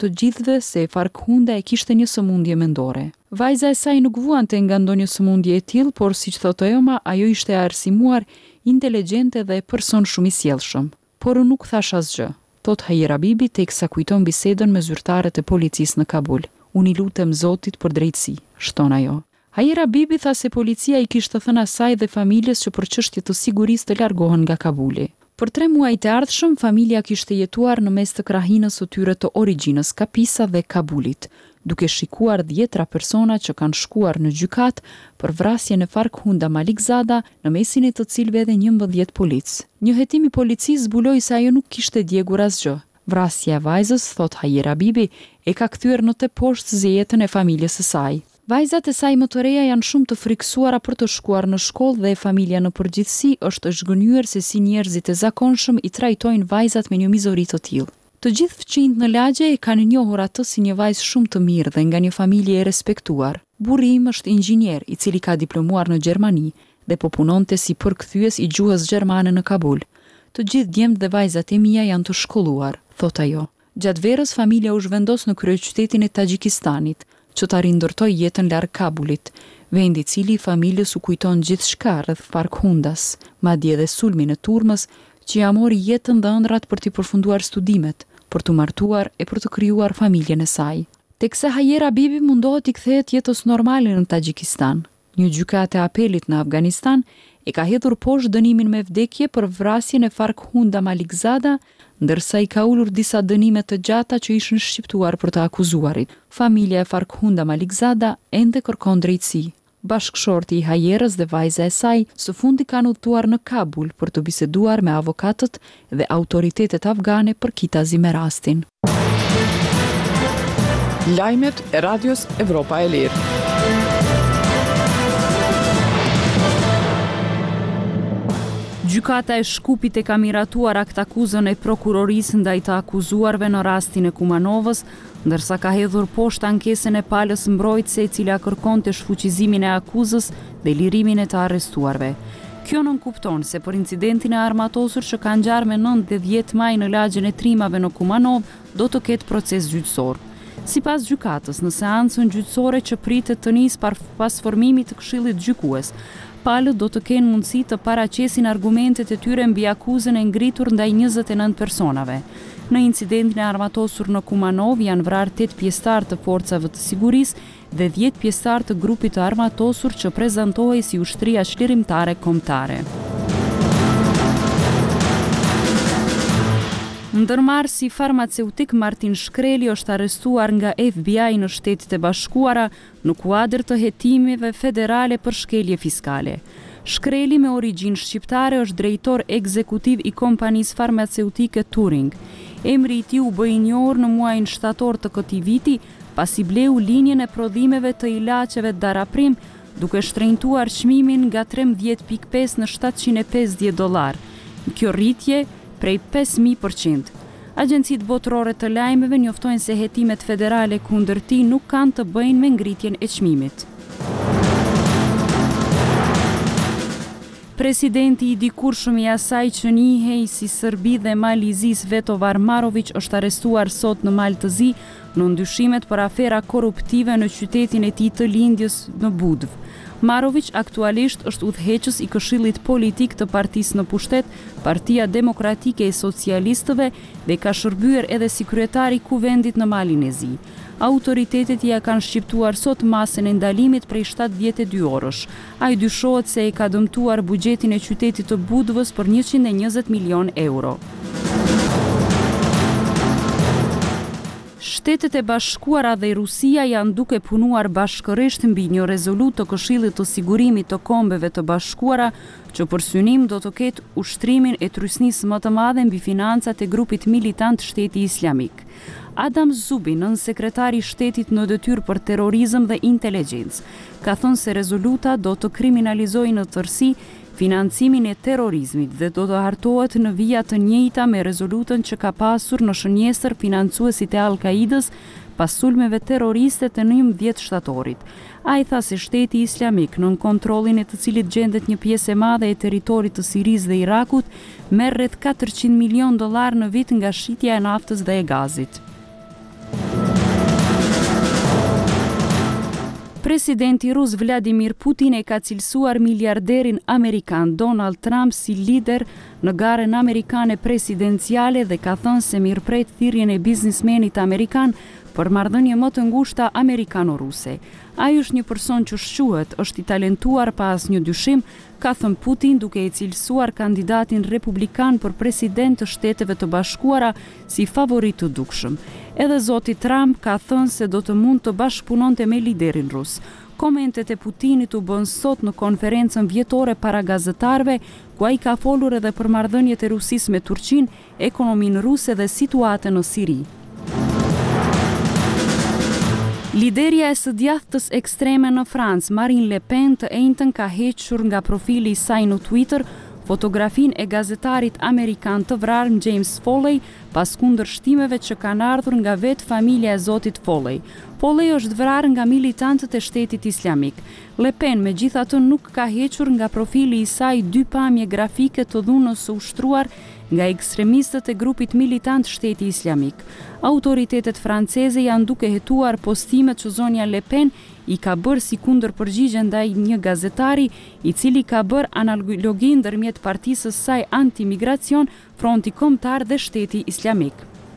të gjithëve se Farkhunda e kishte një sëmundje mendore. Vajza e saj nuk vuante nga ndonjë sëmundje e tillë, por siç thotë Ema, ajo ishte arsimuar, inteligjente dhe person shumë i sjellshëm. Por unë nuk thash asgjë, thot Hajera Bibi teksa kujton bisedën me zyrtarët e policisë në Kabul. Unë i lutem Zotit për drejtësi, shton ajo. Hajera Bibi tha se policia i kishte thënë asaj dhe familjes që për çështje të sigurisë të largohen nga Kabuli. Për 3 muaj të ardhshëm, familja kishte jetuar në mes të krahinës së tyre të origjinës, Kapisa dhe Kabulit, duke shikuar 10 persona që kanë shkuar në gjykat për vrasjen e Farkhunda Malikzada, në mesin e të cilëve edhe 11 polic. Një hetim i policisë zbuloi se ajo nuk kishte djegur asgjë. Vrasja e vajzës, thot Hajera Bibi, e ka kthyer në të poshtë jetën e familjes së saj. Vajzat e saj më të reja janë shumë të friksuara për të shkuar në shkollë dhe familja në përgjithësi është zhgënjur se si njerëzit e zakonshëm i trajtojnë vajzat me një mizori të tillë. Të gjithë fëmijët në lagje e kanë njohur atë si një vajzë shumë të mirë dhe nga një familje e respektuar. Burri im është inxhinier i cili ka diplomuar në Gjermani dhe po punonte si përkthyes i gjuhës gjermane në Kabul. Të gjithë djemtë dhe vajzat e mia janë të shkolluar, thot ajo. Gjatë verës familja u zhvendos në kryeqytetin e Tajikistanit, që ta rindërtoj jetën larg Kabulit, vendi i cili familjes u kujton gjithçka rreth Farkhundas, madje edhe sulmin e turmës që ja mori jetën dhe ëndrat për t'i përfunduar studimet, për t'u martuar e për të krijuar familjen e saj. Teksa Hajera Bibi mundohet i kthehet jetës normale në Tajikistan. Një gjykatë e apelit në Afganistan e ka hedhur poshtë dënimin me vdekje për vrasjen e Farkhunda Malikzada, ndërsa i ka ulur disa dënime të gjata që ishin shqiptuar për të akuzuarit. Familja e Farkhunda Malikzada ende kërkon drejtësi. Bashkëshorti i Hajerës dhe vajza e saj së fundi kanë udhëtuar në Kabul për të biseduar me avokatët dhe autoritetet afgane për kitazi me rastin. Lajmet e Radios Evropa e Lirë. Gjykata e Shkupit e ka miratuar akt akuzën e prokurorisë ndaj të akuzuarve në rastin e Kumanovës, ndërsa ka hedhur poshtë ankesën e palës mbrojtëse e cila kërkonte shfuqizimin e akuzës dhe lirimin e të arrestuarve. Kjo nënkupton se për incidentin e armatosur që ka ngjarë me 9 dhe 10 maj në lagjen e trimave në Kumanov, do të ketë proces gjyqësor. Sipas gjykatës, në seancën gjyqësore që pritet të nisë pas formimit të Këshillit Gjykues, palët do të kenë mundësi të paraqesin argumentet e tyre mbi akuzën e ngritur ndaj 29 personave. Në incidentin e armatosur në Kumanov janë vrarë 8 pjesëtar të forcave të sigurisë dhe 10 pjesëtar të grupit të armatosur që prezantohej si ushtria çlirimtare kombëtare. Ndërmarrësi farmaceutik Martin Shkreli është arrestuar nga FBI në Shtetet e Bashkuara në kuadër të hetimeve federale për shkelje fiskale. Shkreli me origjinë shqiptare është drejtor ekzekutiv i kompanisë farmaceutike Turing. Emri i tij u bë i njohur në muajin shtator të këtij viti, pasi bleu linjën e prodhimeve të ilaçeve Daraprim, duke shtrenjtuar çmimin nga 13.5 në $750. Kjo rritje prej 5.000%. Agjencitë botërore të lajmeve njoftojnë se hetimet federale kundër tij nuk kanë të bëjnë me ngritjen e çmimit. Presidenti i dikurshëm i asaj që njihej si Serbi dhe Malizis Vetovar Marović është arrestuar sot në Malë të Zi në ndyshimet për afera korruptive në qytetin e tij të lindjes në Budv. Marović aktualisht është udhëheqës i Këshillit Politik të partisë në pushtet, Partia Demokratike e Socialistëve, dhe ka shërbyer edhe si kryetari i kuvendit në Malin e Zi. Autoritetet ja kanë shqiptuar sot masën e ndalimit prej 72 orësh. Ai dyshohet se e ka dëmtuar buxhetin e qytetit të Budvës për 120 milion euro. Shtetet e Bashkuara dhe Rusia janë duke punuar bashkërisht mbi një rezolut të Këshillit të Sigurimit të Kombeve të Bashkuara, që për synim do të ketë ushtrimin e trysnisë më të madhe mbi financat e grupit militant Shteti Islamik. Adam Zubi, nënsekretari i shtetit në detyrë për terrorizëm dhe inteligjencë, ka thënë se rezoluta do të kriminalizojë në tërësi financimin e terrorizmit dhe do të hartohet në vija të njëjta me rezolutën që ka pasur në shënjestër financuesit e Al-Qaidës pas sulmeve terroriste të 11 shtatorit. Ai tha se Shteti Islamik, nën kontrollin e të cilit gjendet një pjesë e madhe e territorit të Sirisë dhe Irakut, merr rreth $400 milion në vit nga shitja e naftës dhe e gazit. Presidenti rus Vladimir Putin e ka cilësuar miliarderin amerikan Donald Trump si lider në garën amerikane presidenciale dhe ka thënë se mirëpret thirrjen e biznesmenit amerikan për marrëdhënie më të ngushta amerikano-ruse. Ai është një person që shquhet, është i talentuar pa asnjë dyshim, ka thënë Putin duke i cilësuar kandidatin republikan për president të Shteteve të Bashkuara si favorit të dukshëm. Edhe zoti Trump ka thënë se do të mund të bashkëpunonte me liderin rus. Komentet e Putinit u bën sot në konferencën vjetore para gazetarëve, ku ai ka folur edhe për marrëdhëniet e Rusisë me Turqinë, ekonominë ruse dhe situatën në Siri. Liderja e së djathtës ekstreme në Francë, Marine Le Pen, të njëjtën ka hequr nga profili i saj në Twitter fotografinë e gazetarit amerikan të vrarë James Foley pas kundërshtimeve që kanë ardhur nga vetë familja e zotit Foley. Foley është vrarë nga militantët e Shtetit Islamik. Le Pen megjithatë nuk ka hequr nga profili i saj dy pamje grafike të dhunës së ushtruar nga ekstremistët e grupit militant Shteti Islamik. Autoritetet franceze janë duke hetuar postimet që zonja Le Pen i ka bërë si kundërpërgjigje ndaj një gazetari i cili ka bërë analogin ndërmjet partisë së saj anti-migracion, Fronti Kombëtar dhe Shteti Islamik.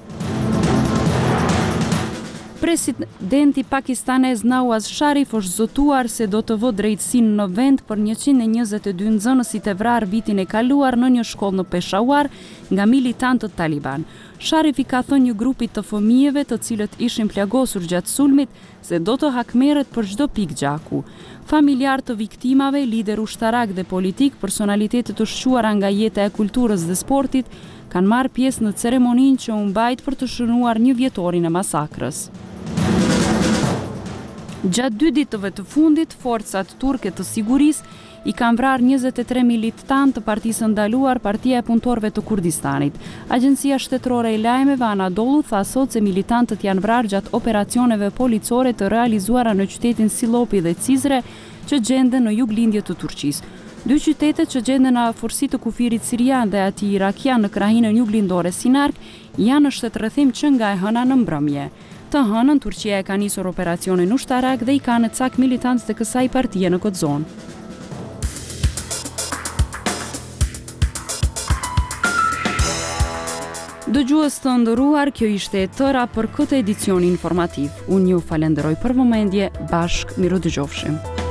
Presidenti pakistanez Nawaz Sharif është zotuar se do të vë drejtësinë në vend për 122 nxënësit e vrarë vitin e kaluar në një shkollë në Peshawar nga militantët Taliban. Sharif i ka thënë një grupit të fëmijëve të cilët ishin plagosur gjatë sulmit se do të hakmerret për çdo pikë gjaku. Familjar të viktimave, lider ushtarak dhe politik, personalitetet të shquara nga jeta e kulturës dhe sportit, kanë marrë pjesë në ceremoninë që u mbajt për të shënuar një vjetorin e masakrës. Gjatë 2 ditëve të fundit, forcat turke të sigurisë i kanë vrarë 23 militantë të Partisë Ndaluar, Partia e Punëtorëve të Kurdistanit. Agjencia shtetërore e lajmeve Anadolu tha sot se militantët janë vrarë gjatë operacioneve policore të realizuara në qytetin Silopi dhe Cizre, që gjenden në juglindje të Turqisë. 2 qytetet që gjenden në afërsi të kufirit sirian dhe atij irakian në krahinën juglindore Sinark janë në shtetërrethim që nga e hëna në mbrëmje. Të hënën, Turqia e ka nisur operacionin ushtarak dhe i ka në cak militantës të kësaj partie në këtë zonë. Dëgjues të nderuar, kjo ishte e tëra për këtë edicion informativ. Unë ju falenderoj për vëmendje, bashkë miru dëgjofshim.